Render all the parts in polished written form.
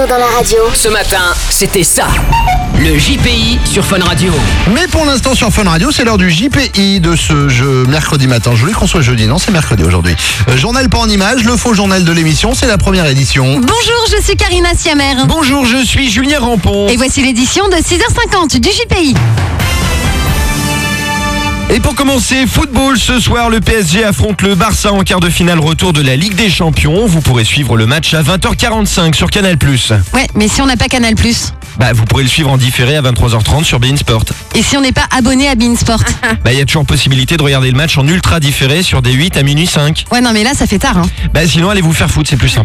Bruno dans la radio. Ce matin, c'était ça. Le JPI sur Fun Radio. Mais pour l'instant sur Fun Radio, c'est l'heure du JPI de ce mercredi matin. Je voulais qu'on soit jeudi, non, c'est mercredi aujourd'hui. Journal pas en images, le faux journal de l'émission, c'est la première édition. Bonjour, je suis Karina Siamer. Bonjour, je suis Julien Rampon. Et voici l'édition de 6h50 du JPI. Et pour commencer, football, ce soir, le PSG affronte le Barça en quart de finale retour de la Ligue des Champions. Vous pourrez suivre le match à 20h45 sur Canal+. Ouais, mais si on n'a pas Canal+. Vous pourrez le suivre en différé à 23h30 sur beIN Sport. Et si on n'est pas abonné à beIN Sport? Il y a toujours possibilité de regarder le match en ultra différé sur D8 à minuit 5. Ouais, non mais là ça fait tard. Sinon allez vous faire foutre, c'est plus simple.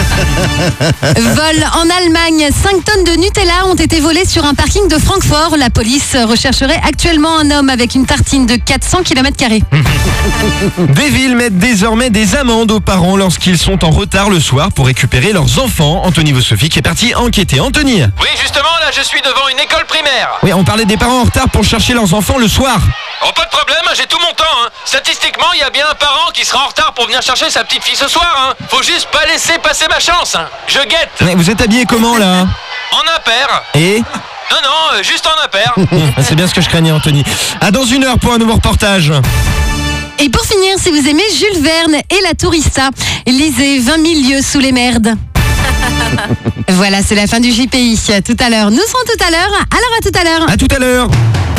Vol en Allemagne, 5 tonnes de Nutella ont été volées sur un parking de Francfort. La police rechercherait actuellement un homme avec une tartine de 400 km². Des villes mettent désormais des amendes aux parents lorsqu'ils sont en retard le soir pour récupérer leurs enfants. Anthony Vossovic est parti enquêter. Anthony. Oui, justement, là, je suis devant une école primaire. Oui, on parlait des parents en retard pour chercher leurs enfants le soir. Oh, pas de problème, j'ai tout mon temps. Statistiquement, il y a bien un parent qui sera en retard pour venir chercher sa petite fille ce soir. Faut juste pas laisser passer ma chance. Je guette. Mais vous êtes habillé comment là? En impair. Et Non, juste en impair. c'est bien ce que je craignais, Anthony. À dans une heure pour un nouveau reportage. Et pour finir, si vous aimez Jules Verne et la Tourista, lisez 20 000 lieues sous les merdes. Voilà, c'est la fin du JPI. Tout à l'heure, nous serons tout à l'heure. Alors à tout à l'heure. À tout à l'heure.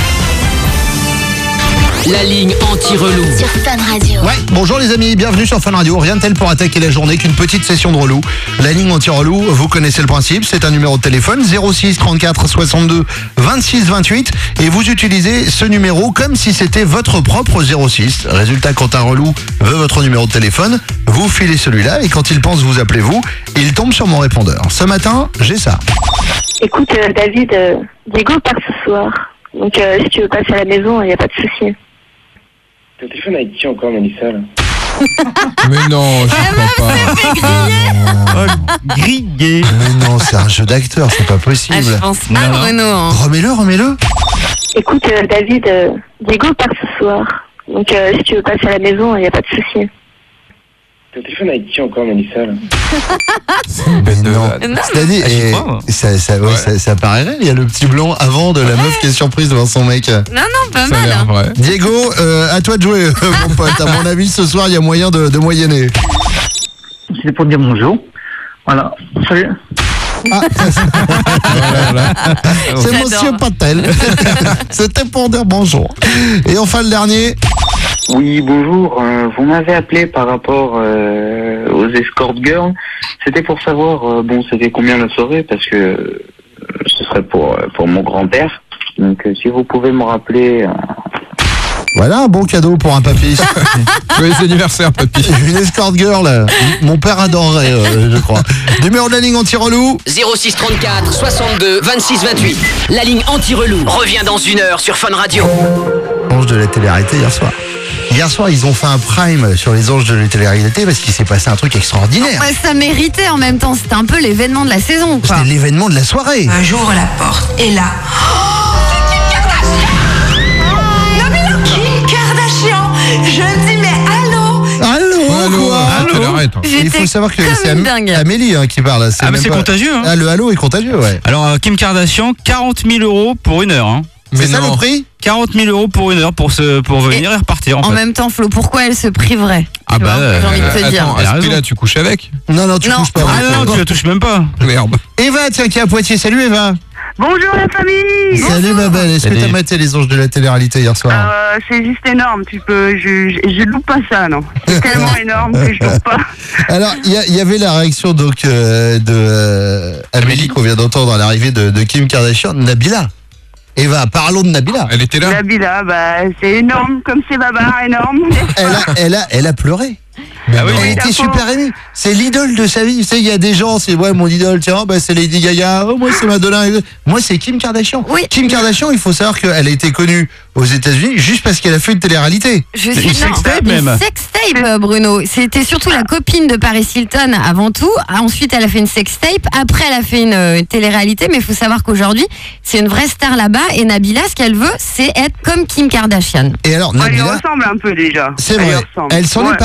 La ligne anti-relou. Sur Fun Radio. Ouais, bonjour les amis, bienvenue sur Fun Radio. Rien de tel pour attaquer la journée qu'une petite session de relou. La ligne anti-relou, vous connaissez le principe, c'est un numéro de téléphone 06 34 62 26 28 et vous utilisez ce numéro comme si c'était votre propre 06. Résultat, quand un relou veut votre numéro de téléphone, vous filez celui-là et quand il pense vous appelez vous, il tombe sur mon répondeur. Ce matin, j'ai ça. Écoute, David, Diego part ce soir. Donc, si tu veux passer à la maison, il n'y a pas de souci. T'as le téléphone avec qui encore, Mélissa, là? Mais non, je comprends pas. Grillé. Mais non, c'est un jeu d'acteur, c'est pas possible. Je pense pas, Bruno. Remets-le. Écoute, David, Diego part ce soir. Donc, si tu veux passer à la maison, il n'y a pas de souci. T'as le téléphone avec qui encore, Mélissa, là? Mais non. C'est-à-dire, ça paraît réel. Il y a le petit blanc avant de la meuf qui est surprise devant son mec. Non, pas mal. Diego, à toi de jouer, mon pote. À mon avis, ce soir, il y a moyen de moyenner. C'est pour dire bonjour. Voilà. Salut. C'est Monsieur Patel. C'était pour dire bonjour. Et enfin, le dernier. Oui, bonjour. Vous m'avez appelé par rapport aux escort girls. C'était pour savoir, c'était combien la soirée, parce que ce serait pour mon grand-père. Donc, si vous pouvez me rappeler... Voilà un bon cadeau pour un papy. Joyeux anniversaire, papy. Une escort girl. Mon père adorerait, je crois. Numéro de la ligne anti-relou. 06 34 62 26 28. La ligne anti-relou revient dans une heure sur Fun Radio. Ange de la télé-réalité hier soir. Hier soir, ils ont fait un prime sur les anges de la télé-réalité parce qu'il s'est passé un truc extraordinaire. Ouais, ça méritait en même temps. C'était un peu l'événement de la saison, quoi. C'était l'événement de la soirée. J'ouvre la porte et là... Kim Kardashian. Je me dis, mais allô, quoi. Il faut savoir que c'est Amélie qui parle. Mais c'est contagieux. Le allô est contagieux, ouais. Alors, Kim Kardashian, 40 000 € pour une heure. C'est ça le prix? 40 000 € pour une heure pour venir et repartir en fait. même temps, Flo, pourquoi elle se priverait? J'ai envie de te dire. À ce prix-là, tu couches avec? Non, tu couches pas. Tu la touches même pas. Merde. Eva, tiens, qui est à Poitiers. Salut Eva. Bonjour la famille. Salut ma belle. Est-ce que t'as maté les anges de la télé-réalité hier soir? C'est juste énorme, je loupe pas ça, non. C'est tellement énorme que je loupe pas. Alors, il y avait la réaction donc de Amélie qu'on vient d'entendre à l'arrivée de Kim Kardashian, Nabila. Eva, parlons de Nabila. Elle était là? Nabila, c'est énorme, comme c'est babar, énorme. Elle a pleuré. Elle était super émue. C'est l'idole de sa vie. Tu sais, il y a des gens, c'est mon idole, tiens, c'est Lady Gaga, moi c'est Madonna. Moi c'est Kim Kardashian. Oui. Kim Kardashian, il faut savoir qu'elle a été connue aux États-Unis juste parce qu'elle a fait une télé-réalité. Une sextape même. Une sextape, Bruno. C'était surtout la copine de Paris Hilton avant tout. Ensuite, elle a fait une sextape. Après, elle a fait une télé-réalité. Mais il faut savoir qu'aujourd'hui, c'est une vraie star là-bas. Et Nabila, ce qu'elle veut, c'est être comme Kim Kardashian. Et alors, Elle lui Nabila, ressemble un peu déjà. c'est vrai. Elle s'en est parmi, Nabila.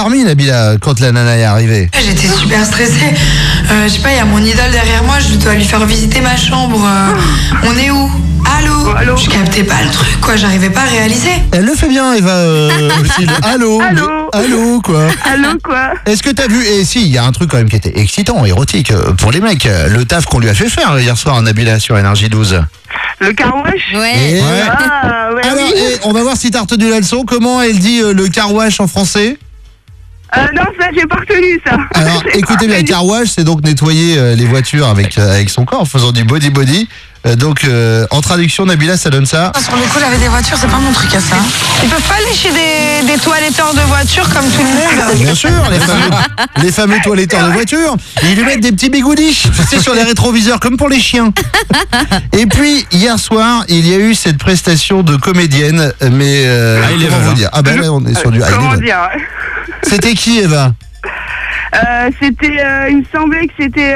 Nabila, quand la nana est arrivée? J'étais super stressée. Je sais pas, il y a mon idole derrière moi, je dois lui faire visiter ma chambre. On est où? Allô? Je captais pas le truc, quoi, j'arrivais pas à réaliser. Elle le fait bien, Eva. Aussi, allô? Allô, quoi? Allô, quoi? Est-ce que t'as vu? Et si, il y a un truc quand même qui était excitant, érotique, pour les mecs. Le taf qu'on lui a fait faire hier soir à Nabila sur Énergie 12. Le car wash? Ouais. Ah, ouais, Alors, oui. on va voir si t'as retenu la leçon. Comment elle dit le car wash en français? Non, ça, j'ai pas retenu, ça. Alors, écoutez bien, car wash, c'est donc nettoyer les voitures avec son corps en faisant du body. Donc, en traduction, Nabila, ça donne ça. Sur le coup, laver des voitures, c'est pas mon truc à ça. Ils peuvent pas aller chez des toiletteurs de voitures comme tout le monde. Bien sûr, les fameux toiletteurs de voiture. Ils lui mettent des petits bigoudis, tu sais, sur les rétroviseurs, comme pour les chiens. Et puis, hier soir, il y a eu cette prestation de comédienne, mais comment vous dire? Ah ben là, on est sur du high Comment level. dire? C'était qui, Eva? C'était, il me semblait que c'était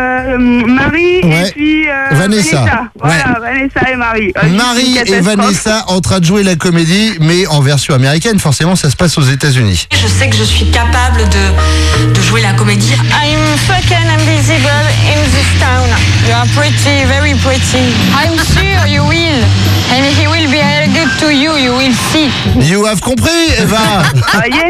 Marie Ouais. et puis Vanessa. Voilà, Vanessa et Marie. Marie C'est une et catastrophe. Vanessa en train de jouer la comédie, mais en version américaine. Forcément, ça se passe aux États-Unis. Je sais que je suis capable de jouer la comédie. I'm fucking invisible in this town. You are pretty, very pretty. I'm sure you will. And he will be very good to you, you will see. You have compris, Eva? Yes.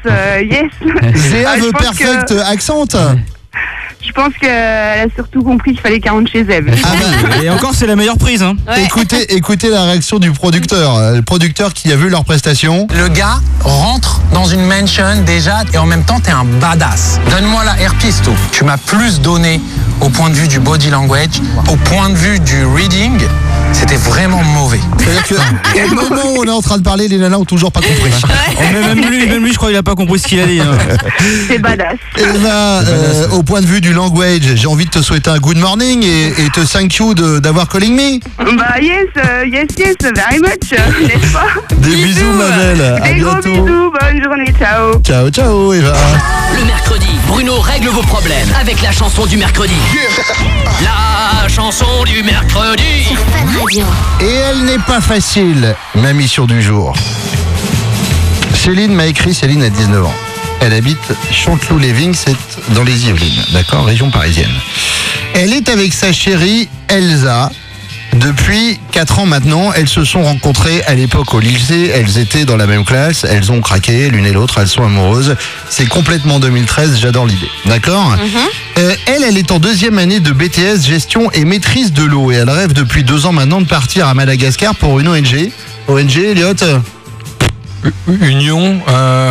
They have je a pense perfect accent. Je pense qu'elle a surtout compris qu'il fallait qu'elle rentre chez elle. Ah ben, Et encore, c'est la meilleure prise. Hein. écoutez la réaction du producteur. Le producteur qui a vu leur prestation. Le gars rentre dans une mansion déjà et en même temps t'es un badass. Donne-moi la air pistol. Tu m'as plus donné au point de vue du body language, au point de vue du reading, c'était vraiment mauvais. C'est-à-dire qu'au moment où on est en train de parler, les nanas ont toujours pas compris. Même lui, je crois qu'il a pas compris ce qu'il a dit. Hein. C'est badass. Eva, au point de vue du language, j'ai envie de te souhaiter un good morning et te thank you d'avoir calling me. Bah yes, very much, n'est-ce pas? Des bisous, ma belle. À Des gros bientôt. bisous, bonne journée, ciao. Ciao, Eva. Le mercredi, Bruno règle vos problèmes avec la chanson du mercredi. La chanson du mercredi. Et elle n'est pas facile, ma mission du jour. Céline m'a écrit, Céline a 19 ans. Elle habite Chanteloup-les-Vignes, c'est dans les Yvelines, d'accord, région parisienne. Elle est avec sa chérie Elsa. Depuis 4 ans maintenant, elles se sont rencontrées à l'époque au lycée, elles étaient dans la même classe, elles ont craqué l'une et l'autre, elles sont amoureuses. C'est complètement 2013, j'adore l'idée, d'accord? Elle est en 2e année de BTS gestion et maîtrise de l'eau et elle rêve depuis 2 ans maintenant de partir à Madagascar pour une ONG. ONG, Elliot? Union,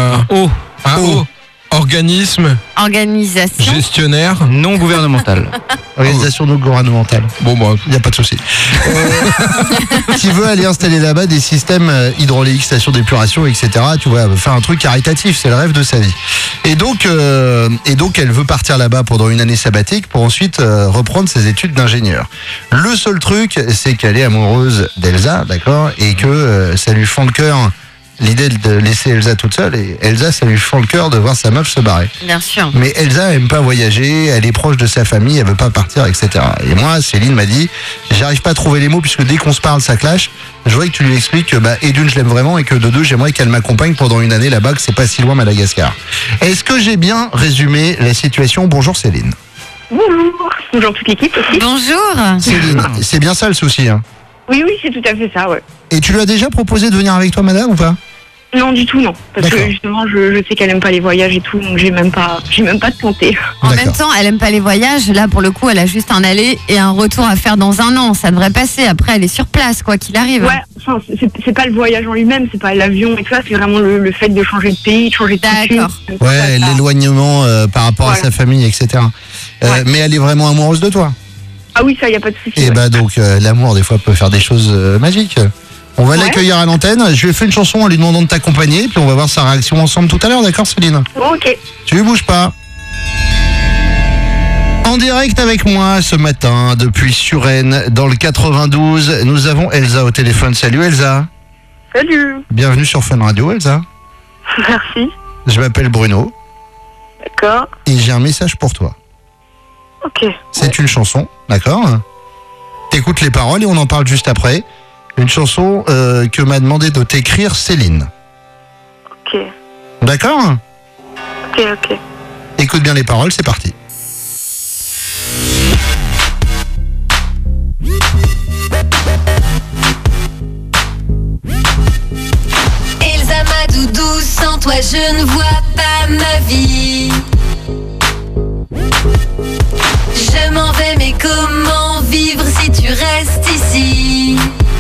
organisme Organisation. gestionnaire Non gouvernemental. Organisation non gouvernementale. Bon, bah, Il n'y a pas de souci. Qui veut aller installer là-bas des systèmes hydrauliques, stations d'épuration, etc. Tu vois, faire un truc caritatif, c'est le rêve de sa vie. Et donc elle veut partir là-bas pendant une année sabbatique pour ensuite reprendre ses études d'ingénieur. Le seul truc, c'est qu'elle est amoureuse d'Elsa, d'accord, et que ça lui fend le cœur. L'idée de laisser Elsa toute seule, et Elsa, ça lui fend le cœur de voir sa meuf se barrer. Bien sûr. Mais Elsa aime pas voyager, elle est proche de sa famille, elle veut pas partir, etc. Et moi, Céline m'a dit, j'arrive pas à trouver les mots puisque dès qu'on se parle, ça clash. Je voudrais que tu lui expliques que, et d'une, je l'aime vraiment et que de deux, j'aimerais qu'elle m'accompagne pendant une année là-bas, que c'est pas si loin Madagascar. Est-ce que j'ai bien résumé la situation? Bonjour Céline. Bonjour toute l'équipe aussi. Bonjour. Céline, c'est bien ça le souci, hein? Oui, c'est tout à fait ça, ouais. Et tu lui as déjà proposé de venir avec toi, madame, ou pas? Non, du tout, non. Parce D'accord. que justement, je sais qu'elle aime pas les voyages et tout, donc j'ai même pas de tenter. En même temps, elle aime pas les voyages. Là, pour le coup, elle a juste un aller et un retour à faire dans un an. Ça devrait passer. Après, elle est sur place, quoi qu'il arrive. Ouais, enfin, c'est pas le voyage en lui-même, c'est pas l'avion et tout ça, c'est vraiment le fait de changer de pays, de changer de coutume. D'accord. Ouais, l'éloignement par rapport à sa famille, etc. Mais elle est vraiment amoureuse de toi. Ah oui, ça, y a pas de souci. Et donc, l'amour, des fois, peut faire des choses magiques. On va l'accueillir à l'antenne. Je lui ai fait une chanson en lui demandant de t'accompagner, puis on va voir sa réaction ensemble tout à l'heure, d'accord, Céline? Ok. Tu bouges pas. En direct avec moi ce matin, depuis Suresnes, dans le 92, nous avons Elsa au téléphone. Salut Elsa. Salut. Bienvenue sur Fun Radio, Elsa. Merci. Je m'appelle Bruno. D'accord. Et j'ai un message pour toi. Ok. C'est une chanson, d'accord? T'écoutes les paroles et on en parle juste après. Une chanson que m'a demandé de t'écrire Céline. Ok. D'accord? Ok. Écoute bien les paroles, c'est parti. Elsa ma doudou, sans toi je ne vois pas ma vie. Je m'en vais mais comment vivre si tu restes ici?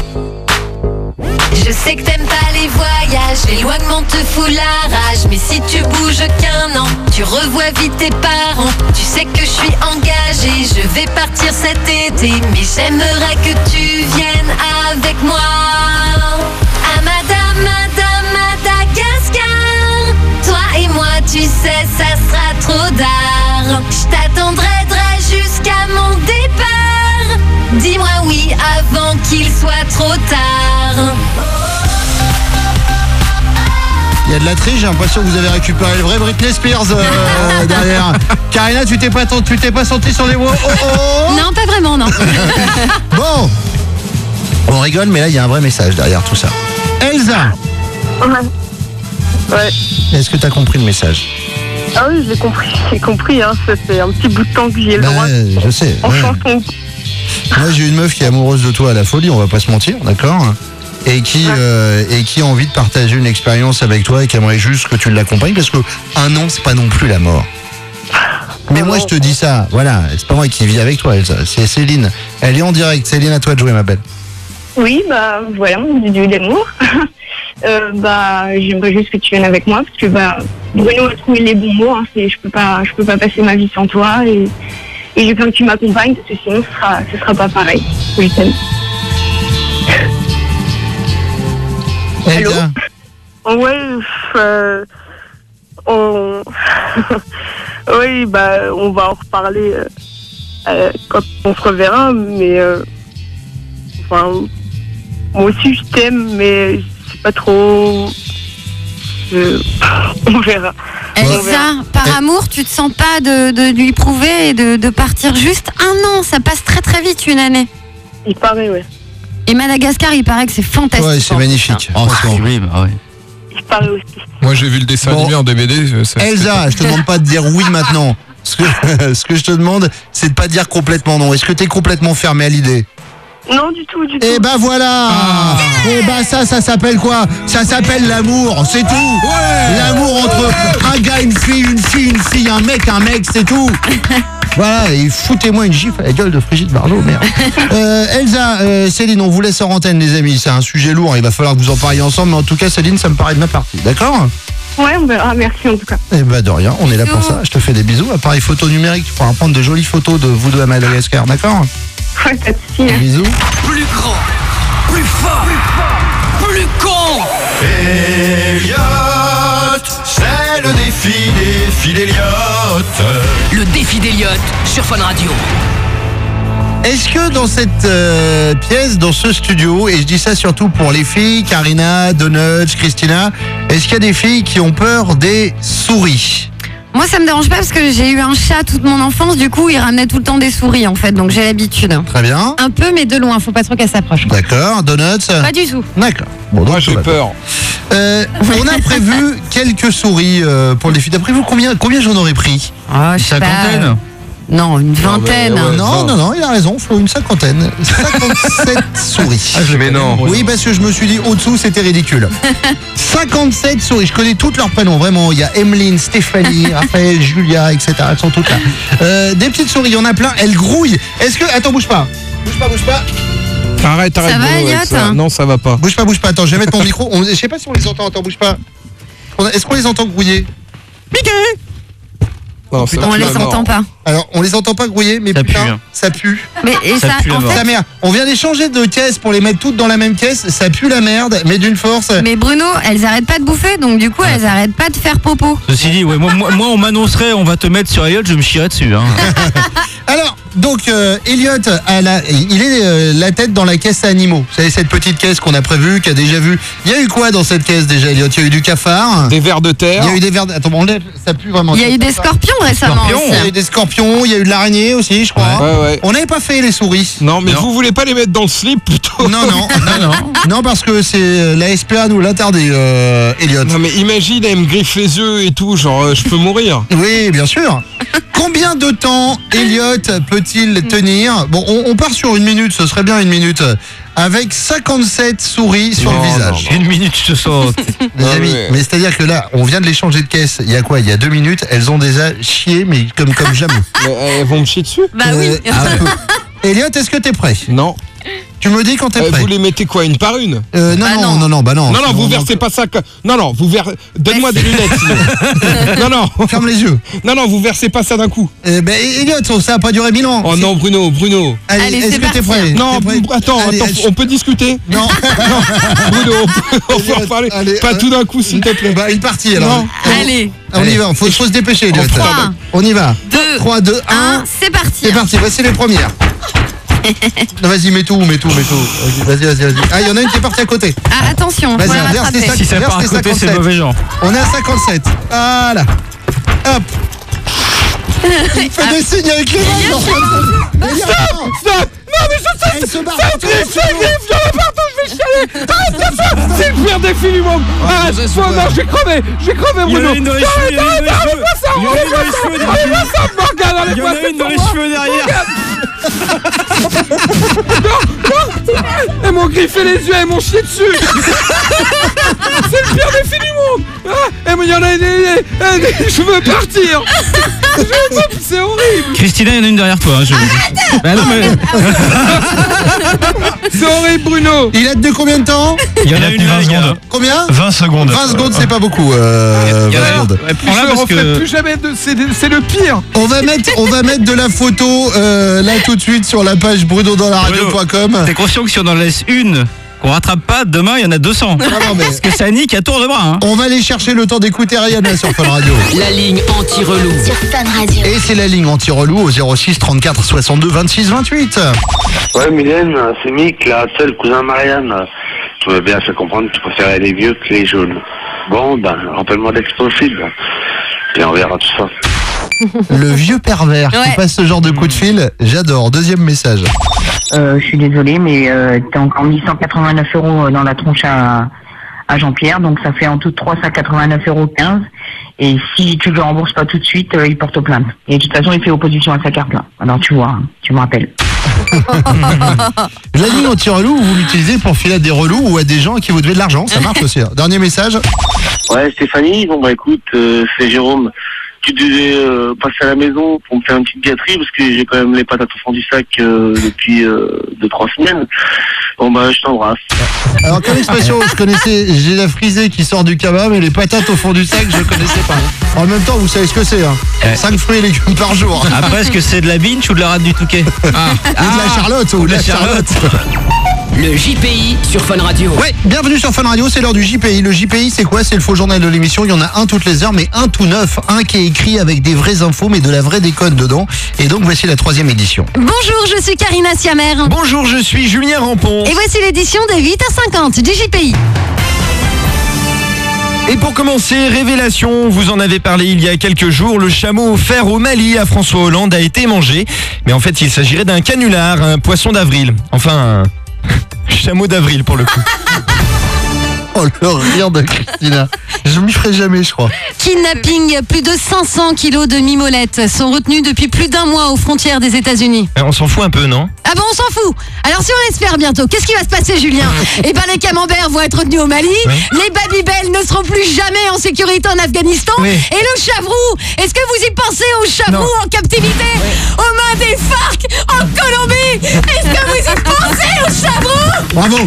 Je sais que t'aimes pas les voyages, l'éloignement te fout la rage. Mais si tu bouges qu'un an, tu revois vite tes parents. Tu sais que je suis engagée, je vais partir cet été. Mais j'aimerais que tu viennes avec moi à Madagascar. Toi et moi, tu sais, ça sera trop tard. Je t'attendrai jusqu'à mon départ. Dis-moi oui avant qu'il soit trop tard. Il y a de la triche, j'ai l'impression que vous avez récupéré le vrai Britney Spears derrière. Karina, tu t'es pas sentie sur les mots? Non, pas vraiment, non. Bon, on rigole, mais là, il y a un vrai message derrière tout ça. Elsa. Ouais. Est-ce que tu as compris le message? Ah oui, j'ai compris, hein. Ça fait un petit bout de temps que j'y ai le droit. Je sais. En Ouais. chanson. Moi, j'ai une meuf qui est amoureuse de toi à la folie, on va pas se mentir, d'accord? Et qui a envie de partager une expérience avec toi et qui aimerait juste que tu l'accompagnes parce que un an, c'est pas non plus la mort. Mais moi, je te dis ça, voilà, c'est pas moi qui vis avec toi, Elsa, c'est Céline. Elle est en direct. Céline, à toi de jouer, ma belle. Oui, bah voilà, du d'amour. J'aimerais juste que tu viennes avec moi parce que Bruno a trouvé les bons mots. Hein, je peux pas passer ma vie sans toi et j'ai besoin que tu m'accompagnes parce que sinon ce sera pas pareil. Je t'aime. Allô? Ouais, oui, on va en reparler quand on se reverra, mais moi aussi je t'aime, mais je sais pas trop. On verra. Elsa, par amour, tu te sens pas de lui prouver et de partir juste un an? Ça passe très très vite, une année. Il paraît, ouais. Et Madagascar, il paraît que c'est fantastique. Ouais, c'est magnifique. Oh, c'est sublime, ah ouais. Il paraît aussi. Moi, j'ai vu le dessin animé en DVD. Elsa, je te demande pas de dire oui maintenant. Ce que je te demande, c'est de pas dire complètement non. Est-ce que tu es complètement fermé à l'idée? Non, du tout. Eh ben voilà. Eh ben ça s'appelle quoi? Ça s'appelle l'amour, c'est tout. L'amour entre un gars, une fille, un mec, c'est tout. Voilà, et foutez-moi une gifle à la gueule de Brigitte Bardot, merde. Elsa, Céline, on vous laisse en antenne, les amis. C'est un sujet lourd, il va falloir que vous en parliez ensemble. Mais en tout cas, Céline, ça me paraît de ma partie, d'accord? Ouais, on verra. Merci en tout cas. Eh ben de rien, on est là pour ça. Je te fais des bisous. Appareil photo numérique, tu pourras prendre de jolies photos de vous deux à Madagascar, d'accord? Ouais, pas de soucis. Bisous. Plus grand, plus fort, plus con. Elliot, c'est le défi d'Elliot. Le défi d'Elliot sur Fun Radio. Est-ce que dans cette pièce, dans ce studio, et je dis ça surtout pour les filles, Karina, Donuts, Christina, est-ce qu'il y a des filles qui ont peur des souris? Moi, ça me dérange pas parce que j'ai eu un chat toute mon enfance. Du coup, il ramenait tout le temps des souris, en fait. Donc, j'ai l'habitude. Très bien. Un peu, mais de loin. Faut pas trop qu'elle s'approche. D'accord. Donuts? Pas du tout. D'accord. Bon, moi, j'ai peur. On a prévu quelques souris pour les filles. D'après vous, combien j'en aurais pris? Une cinquantaine. Non, une vingtaine. Non, il a raison, Flo, une cinquantaine. 57 souris. Mais non. Oui, parce que je me suis dit, au-dessous, c'était ridicule. 57 souris, je connais toutes leurs prénoms, vraiment. Il y a Emeline, Stéphanie, Raphaël, Julia, etc. Elles sont toutes là. Des petites souris, il y en a plein, elles grouillent. Est-ce que... Attends, bouge pas. Bouge pas. Arrête, Ça va, Bruno, avec Elliot ça. Non, ça va pas. Bouge pas. Attends, je vais mettre mon micro. Je sais pas si on les entend. Attends, bouge pas. Est-ce qu'on les entend grouiller? Non, On les entend pas. Alors, on les entend pas grouiller, mais Ça putain, pue, hein. ça pue. Mais et ça, pue la en mort. fait. Sa mère, on vient d'échanger de caisses pour les mettre toutes dans la même caisse. Ça pue la merde, mais d'une force. Mais Bruno, elles arrêtent pas de bouffer, donc du coup, elles arrêtent pas de faire popo. Ceci dit, ouais, moi, on m'annoncerait, on va te mettre sur Elliot, je me chierais dessus. Hein. Alors, Donc, Elliot, il est la tête dans la caisse à animaux. Vous savez, cette petite caisse qu'on a prévue, qu'a déjà vue. Il y a eu quoi dans cette caisse déjà, Elliot? Il y a eu du cafard. Des vers de terre. Il y a eu des vers de... Attends, bon, ça pue vraiment. Il y a eu des scorpions récemment. Il y a eu des scorpions, il y a eu de l'araignée aussi, je crois. Ouais. On n'avait pas fait les souris. Non, mais vous voulez pas les mettre dans le slip plutôt? Non. Non, parce que c'est la SPA nous l'interdit, Elliot. Non, mais imagine, elle me griffe les yeux et tout, genre, je peux mourir. Oui, bien sûr. Combien de temps Elliot peut-il tenir? Bon, on part sur 1 minute, ce serait bien 1 minute. Avec 57 souris sur le visage. 1 minute, je te saute. Les amis, mais c'est-à-dire que là, on vient de les changer de caisse. Il y a quoi? Il y a 2 minutes, elles ont déjà chié, mais comme jamais. Mais elles vont me chier dessus? Bah oui. Elliot, est-ce que t'es prêt? Non. Tu me dis quand t'es prêt. Vous les mettez quoi, une par une? Non. Non, vous versez pas ça. Non, vous versez. Donne-moi des lunettes. Sinon. Non. Ferme les yeux. Non, vous versez pas ça d'un coup. Elliot, ça a pas duré 1000 ans. Oh non, Bruno. Allez, est-ce que t'es prêt? Non, attends, on peut discuter? Non. Bruno, on peut en parler. Pas tout d'un coup, s'il te plaît. Bah, une partie alors. Allez. On y va, faut se dépêcher, Elliot. 3, on y va. 3, 2, 1, c'est parti. C'est parti, voici les premières. Non, vas-y, mets tout. Vas-y. Ah, il y en a une qui est partie à côté. Ah, attention, vas-y, faut la verse rattraper. Si ça part à côté, c'est mauvais genre. On est à 57. Voilà. Hop. Il fait des signes avec les mains. Stop. Non, mais je sais, ça griffe, il y en a partout, je vais chialer. Arrête ça, c'est le pire défi du monde. Ah, non, j'ai crevé, Bruno. Il y en a une dans les cheveux, Enlève-moi ça, Morgane, Il y en a une dans les cheveux derrière. Non. Elles m'ont griffé les yeux, elles m'ont chié dessus. C'est le pire défi du monde. Il y en a je veux partir. C'est horrible. Christina, il y en a une derrière toi. Bah non, mais... C'est horrible, Bruno. Il a de combien de temps? Il y en a une 20 secondes. Combien? 20 secondes. 20 secondes, c'est pas beaucoup. Prends-la parce que... plus jamais c'est le pire. On va mettre de la photo là tout de suite sur la page brunodanlaradio.com. T'es conscient que si on en laisse une qu'on rattrape pas, demain il y en a 200. Parce que ça nique à tour de bras. Hein. On va aller chercher le temps d'écouter Rihanna sur Fun Radio. La ligne anti-relou. Sur Fun Radio. Et c'est la ligne anti-relou au 06 34 62 26 28. Ouais, Mylène, c'est Mick, là, c'est le cousin Marianne. Tu m'as bien fait comprendre que tu préférais les vieux que les jaunes. Bon, rappelle-moi dès que possible. Et on verra tout ça. Le vieux pervers qui passe ce genre de coup de fil, j'adore. Deuxième message. Je suis désolée, mais t'as encore mis 189 € dans la tronche à Jean-Pierre, donc ça fait en tout 389,15 €. Et si tu le rembourses pas tout de suite, il porte plainte. Et de toute façon, il fait opposition à sa carte là. Alors tu vois, tu me rappelles. La ligne anti-relou, vous l'utilisez pour filer à des relous ou à des gens à qui vous devez de l'argent, ça marche aussi. Dernier message. Ouais, Stéphanie, écoute, c'est Jérôme. Tu devais passer à la maison pour me faire une petite gâterie parce que j'ai quand même les patates au fond du sac depuis 2-3 semaines. Bon je t'embrasse. Alors quelle expression je connaissais? J'ai la frisée qui sort du kebab et les patates au fond du sac je connaissais pas. En même temps vous savez ce que c'est 5 fruits et légumes par jour. Après est-ce que c'est de la binge ou de la rate du Touquet? Ou de la Charlotte ou de la Charlotte. Le JPI sur Fun Radio. Ouais, bienvenue sur Fun Radio, c'est l'heure du JPI. Le JPI, c'est quoi? C'est le faux journal de l'émission. Il y en a un toutes les heures, mais un tout neuf. Un qui est écrit avec des vraies infos, mais de la vraie déconne dedans. Et donc, voici la 3e édition. Bonjour, je suis Karina Siamer. Bonjour, je suis Julien Rampon. Et voici l'édition de 8h50 du JPI. Et pour commencer, révélation, vous en avez parlé il y a quelques jours, le chameau offert au Mali à François Hollande a été mangé. Mais en fait, il s'agirait d'un canular, un poisson d'avril. Enfin, un chameau d'avril pour le coup. Oh, le rire de Christina. Je m'y ferai jamais, je crois. Kidnapping, plus de 500 kilos de mimolettes sont retenus depuis plus d'1 mois aux frontières des États-Unis. On s'en fout un peu, non? Ah bon, on s'en fout. Alors si on espère bientôt, qu'est-ce qui va se passer, Julien? Eh ben les camemberts vont être retenus au Mali, les Babybel ne seront plus jamais en sécurité en Afghanistan, et le chavroux, est-ce que vous y pensez au chavroux en captivité aux mains des FARC en Colombie? Est-ce que vous y pensez au chavroux? Bravo.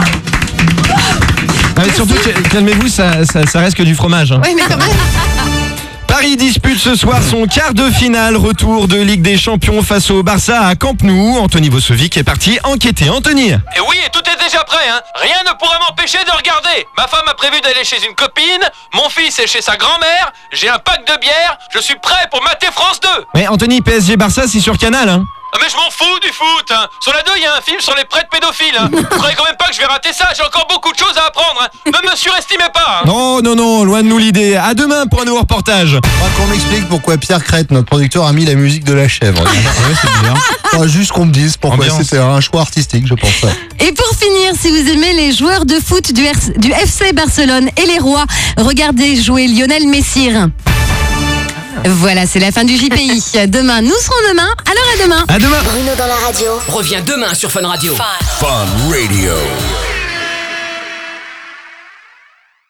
Surtout, calmez-vous, ça reste que du fromage. Hein. Oui, mais quand même. Paris dispute ce soir son quart de finale, retour de Ligue des Champions face au Barça à Camp Nou. Anthony Vosovic est parti enquêter. Anthony. Et oui, et tout est déjà prêt, hein. Rien ne pourra m'empêcher de regarder. Ma femme a prévu d'aller chez une copine, mon fils est chez sa grand-mère, j'ai un pack de bière, je suis prêt pour mater France 2. Mais Anthony, PSG Barça, c'est sur Canal, hein. mais je m'en fous du foot hein. Sur la 2, il y a un film sur les prêtres pédophiles hein. Vous croyez quand même pas que je vais rater ça? J'ai encore beaucoup de choses à apprendre hein. Ne me surestimez pas hein. Non, loin de nous l'idée. À demain pour un nouveau reportage. Qu'on m'explique pourquoi Pierre Crête, notre producteur, a mis la musique de la chèvre. C'est bizarre. Juste qu'on me dise pourquoi. Ambiance. C'était un choix artistique, je pense. Et pour finir, si vous aimez les joueurs de foot du FC Barcelone et les Rois, regardez jouer Lionel Messi. Voilà, c'est la fin du JPI. Demain, nous serons demain. Alors à demain. À demain. Bruno dans la radio revient demain sur Fun Radio. Fun Radio.